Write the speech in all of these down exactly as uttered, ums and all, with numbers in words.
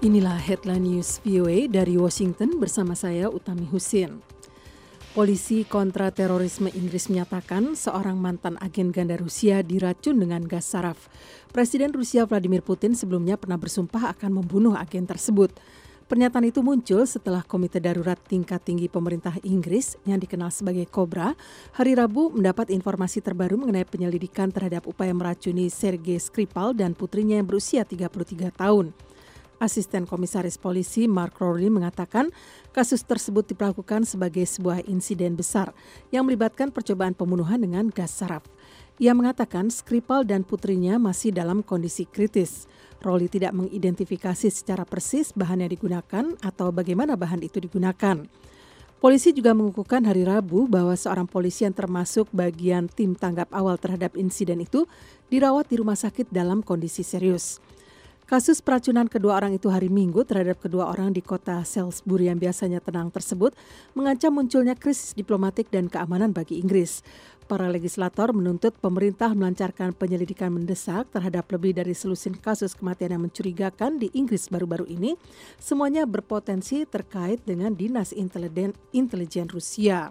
Inilah headline news V O A dari Washington bersama saya Utami Husin. Polisi kontra terorisme Inggris menyatakan seorang mantan agen ganda Rusia diracun dengan gas saraf. Presiden Rusia Vladimir Putin sebelumnya pernah bersumpah akan membunuh agen tersebut. Pernyataan itu muncul setelah Komite Darurat Tingkat Tinggi Pemerintah Inggris yang dikenal sebagai Cobra hari Rabu mendapat informasi terbaru mengenai penyelidikan terhadap upaya meracuni Sergei Skripal dan putrinya yang berusia tiga puluh tiga tahun. Asisten Komisaris Polisi Mark Rowley mengatakan kasus tersebut dilakukan sebagai sebuah insiden besar yang melibatkan percobaan pembunuhan dengan gas saraf. Ia mengatakan Skripal dan putrinya masih dalam kondisi kritis. Rowley tidak mengidentifikasi secara persis bahan yang digunakan atau bagaimana bahan itu digunakan. Polisi juga mengukuhkan hari Rabu bahwa seorang polisi yang termasuk bagian tim tanggap awal terhadap insiden itu dirawat di rumah sakit dalam kondisi serius. Kasus peracunan kedua orang itu hari Minggu terhadap kedua orang di kota Salisbury yang biasanya tenang tersebut mengancam munculnya krisis diplomatik dan keamanan bagi Inggris. Para legislator menuntut pemerintah melancarkan penyelidikan mendesak terhadap lebih dari selusin kasus kematian yang mencurigakan di Inggris baru-baru ini. Semuanya berpotensi terkait dengan Dinas Intelijen, Intelijen Rusia.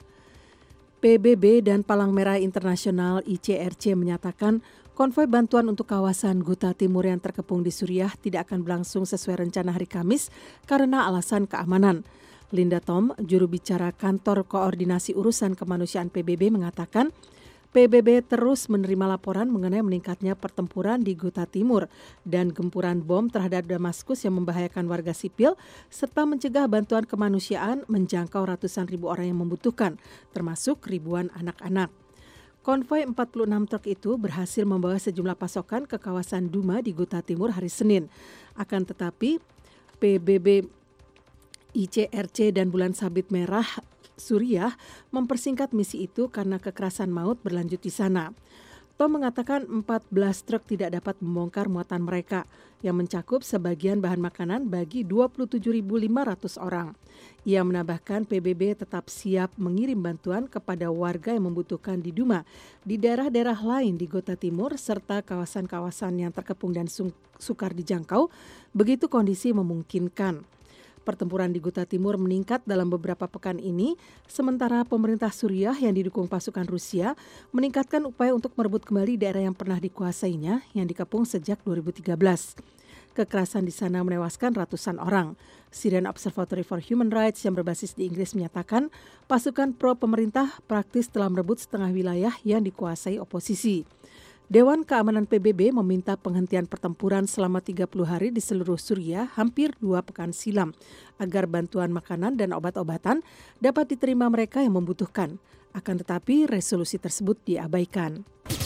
P B B dan Palang Merah Internasional I C R C menyatakan konvoi bantuan untuk kawasan Ghouta Timur yang terkepung di Suriah tidak akan berlangsung sesuai rencana hari Kamis karena alasan keamanan. Linda Tom, juru bicara Kantor Koordinasi Urusan Kemanusiaan P B B mengatakan P B B terus menerima laporan mengenai meningkatnya pertempuran di Ghouta Timur dan gempuran bom terhadap Damaskus yang membahayakan warga sipil serta mencegah bantuan kemanusiaan menjangkau ratusan ribu orang yang membutuhkan, termasuk ribuan anak-anak. Konvoi empat puluh enam truk itu berhasil membawa sejumlah pasokan ke kawasan Duma di Ghouta Timur hari Senin. Akan tetapi, P B B, I C R C dan Bulan Sabit Merah Suriah mempersingkat misi itu karena kekerasan maut berlanjut di sana. Tom mengatakan empat belas truk tidak dapat membongkar muatan mereka yang mencakup sebagian bahan makanan bagi dua puluh tujuh ribu lima ratus orang. Ia menambahkan P B B tetap siap mengirim bantuan kepada warga yang membutuhkan di Duma, di daerah-daerah lain di Ghouta Timur serta kawasan-kawasan yang terkepung dan sukar dijangkau, begitu kondisi memungkinkan. Pertempuran di Ghouta Timur meningkat dalam beberapa pekan ini, sementara pemerintah Suriah yang didukung pasukan Rusia meningkatkan upaya untuk merebut kembali daerah yang pernah dikuasainya yang dikepung sejak dua ribu tiga belas. Kekerasan di sana menewaskan ratusan orang. Syrian Observatory for Human Rights yang berbasis di Inggris menyatakan pasukan pro-pemerintah praktis telah merebut setengah wilayah yang dikuasai oposisi. Dewan Keamanan P B B meminta penghentian pertempuran selama tiga puluh hari di seluruh Suriah hampir dua pekan silam agar bantuan makanan dan obat-obatan dapat diterima mereka yang membutuhkan. Akan tetapi resolusi tersebut diabaikan.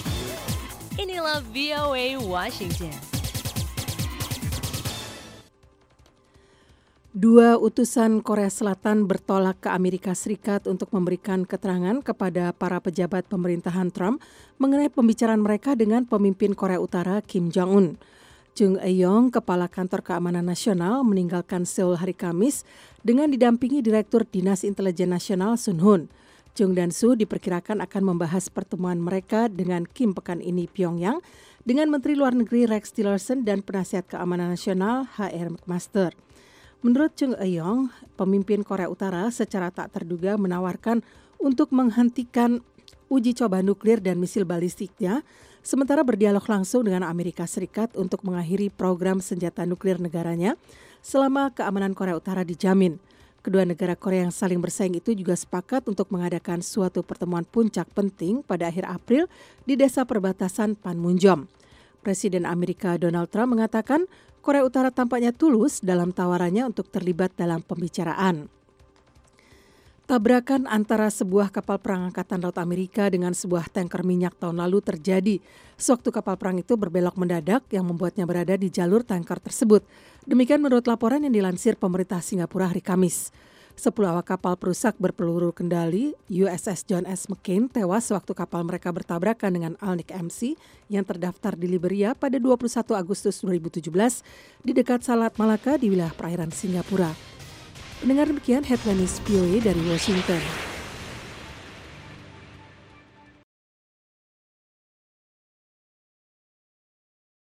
Inilah V O A Washington. Dua utusan Korea Selatan bertolak ke Amerika Serikat untuk memberikan keterangan kepada para pejabat pemerintahan Trump mengenai pembicaraan mereka dengan pemimpin Korea Utara Kim Jong-un. Chung Eui-yong, Kepala Kantor Keamanan Nasional, meninggalkan Seoul hari Kamis dengan didampingi Direktur Dinas Intelijen Nasional Sun Hun. Chung dan Su diperkirakan akan membahas pertemuan mereka dengan Kim pekan ini Pyongyang dengan Menteri Luar Negeri Rex Tillerson dan Penasihat Keamanan Nasional H R McMaster. Menurut Chung Eui-yong, pemimpin Korea Utara secara tak terduga menawarkan untuk menghentikan uji coba nuklir dan misil balistiknya, sementara berdialog langsung dengan Amerika Serikat untuk mengakhiri program senjata nuklir negaranya selama keamanan Korea Utara dijamin. Kedua negara Korea yang saling bersaing itu juga sepakat untuk mengadakan suatu pertemuan puncak penting pada akhir April di desa perbatasan Panmunjom. Presiden Amerika Donald Trump mengatakan Korea Utara tampaknya tulus dalam tawarannya untuk terlibat dalam pembicaraan. Tabrakan antara sebuah kapal perang Angkatan Laut Amerika dengan sebuah tanker minyak tahun lalu terjadi sewaktu kapal perang itu berbelok mendadak yang membuatnya berada di jalur tanker tersebut. Demikian menurut laporan yang dilansir pemerintah Singapura hari Kamis. Sepuluh awak kapal perusak berpeluru kendali U S S John S. McCain tewas sewaktu kapal mereka bertabrakan dengan Alnic M C yang terdaftar di Liberia pada dua puluh satu Agustus dua ribu tujuh belas di dekat Selat Malaka di wilayah perairan Singapura. Pendengar demikian headline news V O A dari Washington.